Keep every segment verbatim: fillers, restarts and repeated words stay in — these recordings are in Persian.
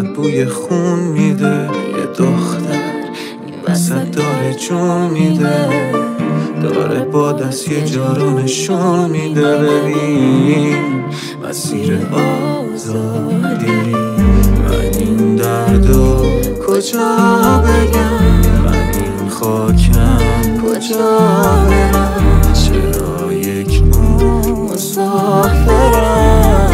فقط بوی خون میده. یه دختر این وسط داره جون میده، داره با دست یه جا رو نشون میده. ببین مسیر آزادی، من این دردو کجا بگم، من این خاکم کجا برم، چرا یک عمر مسافرم.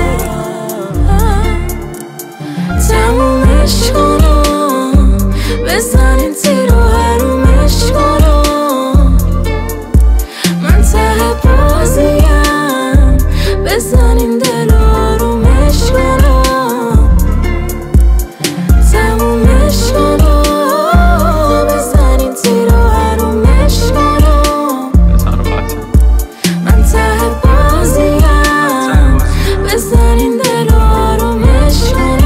تمومش کنم، بزنین تیر و حرومش کنم، من ته بازیم، بزنین دل و آرومش کنم. تمومش کنم، بزنین تیر و حرومش کنم، من ته بازیم، بزنین دل و آرومش کنم.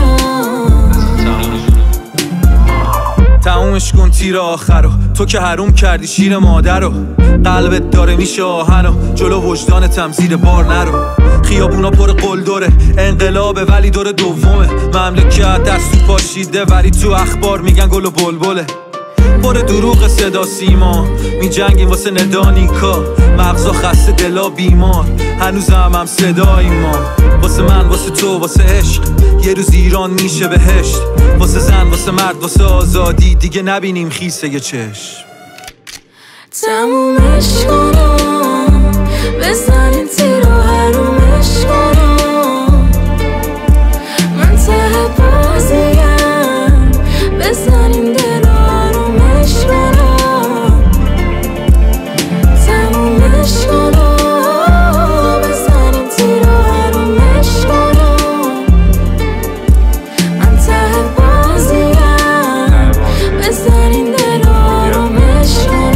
تمومش کن تیر آخرو، تو که حروم کردی شیر مادرو. قلبت داره میشه آهنو، جلو وجدانتم زیر بار نرو. خیابونا پر قلدره، انقلابه ولی دور دومه. مملکت دستو پاشیده ولی تو اخبار میگن گل و بلبله. پر دروغ صدا سیما، می جنگیم واسه ندانیکا. مغزا خسته دلا بیمار، هنوزم هم صدایی ما. واسه من، واسه تو، واسه عشق، یه روز ایران میشه بهشت. واسه زن، واسه مرد، واسه آزادی، دیگه نبینیم خیسه یه چشم. تمومش کنم، بزنین تیر و حرومش کنم، من ته بازیم، بزنین دل و آرومش کنم. تمومش کنم، بزنین تیر و حرومش کنم، من ته بازیم، بزنین دل و آرومش کنم.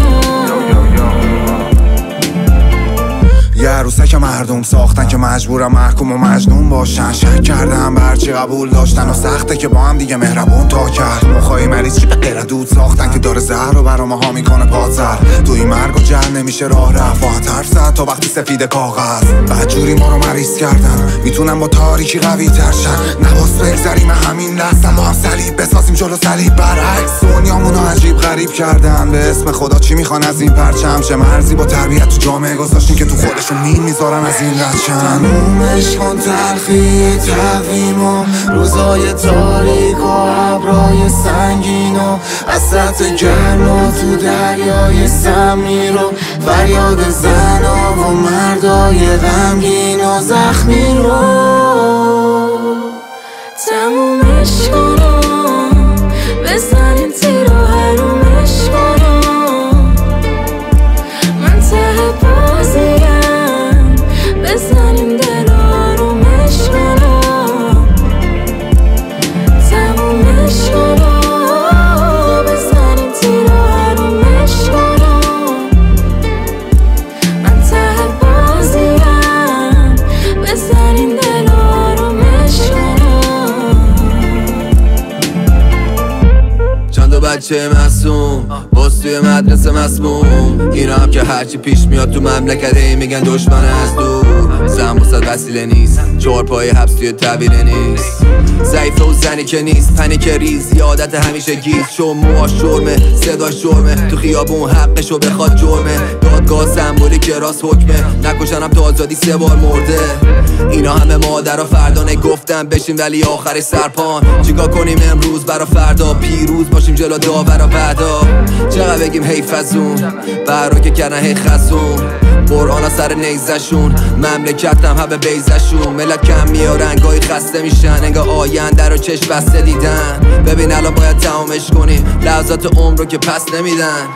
یه عروسک مردم ساختن که مجبورم محکوم و مجنون باشن. شک کردم به هرچی قبول داشتن و سخته که با هم دیگه مهربون تا کرد. مخای مریض چی به غیر دود ساختن که داره زهر رو برا ماها میکنه پازر. توی مرگ و جهل نمیشه راه رفت، فقط حرف زد تا وقتی سفید کاغذ. بدجوری ما رو مریض کردن، میتونم با تاریکی قوی تر شن. نواز بگذریم همین لحظه، با هم صلیب بسازیم جلو صلیب برعکس. دنیامونو عجیب غریب کردن، به اسم خدا چی میخوان از این پرچم؟ چه مرزی با تربیت تو جامعه گذاشتین که تو خودشون مین میذارن از این ردشن. تمومش کن تلخی تقویم و روزای تاریک و ابرای سنگین و وسط گرم و تو دریای سمی رو فریاد زنا و مردای غمگین و زخمی رو. تمومش کنم، بزنین تیر و حرومش کنم، من ته بازیم، بزنین دل و آرومش کنم. تمومش کنم، بزنین تیر و حرومش کنم، من ته بازیم، بزنین دل و آرومش کنم. چند تا بچه معصوم باز توی مدرسه مسموم، اینا هم که هرچی پیش میاد تو مملکته میگن دشمن از دور. زن بسد وسیله نیست، چهار پای حبس توی طویله نیست. ضعیفه و زنی که نیست، پنیک ریز، یادت همیشه گیز. چون موهاش جرمه، صداش جرمه، تو خیابون حقشو بخواد جرمه. دادگاه سمبولی که راست حکمه، نکشنم تو آزادی سه بار مرده. اینا همه مادر و فردانه گفتن بشین ولی آخرش سرپان. چیکار کنیم امروز برا فردا، پیروز باشیم جلو داور و بعدا. چقدر بگیم حیف از اون برا که کردن هی خزون. قرآن ها سر نیزشون، مملکت هم همه بیزشون. ملت کم میارن گاهی خسته میشن، انگاه آینده رو چشم بسته دیدن. ببین الان باید تمامش کنیم، لحظات عمر رو که پس نمیدن.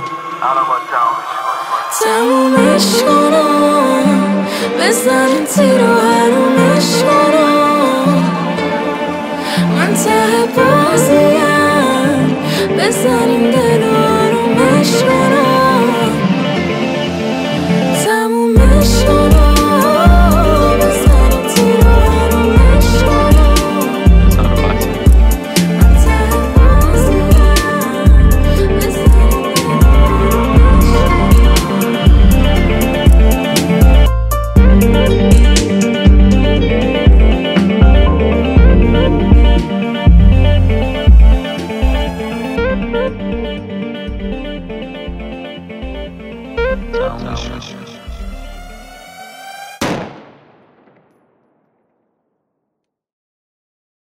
تمومش کنم، بزنین تیر و حرومش کنم، من ته بازیم، بزنین دل و آرومش کنم. تمومش کنم، بزنین تیر و حرومش کنم، من ته بازیم، بزنین دل و آرومش کنم. تمومش کن.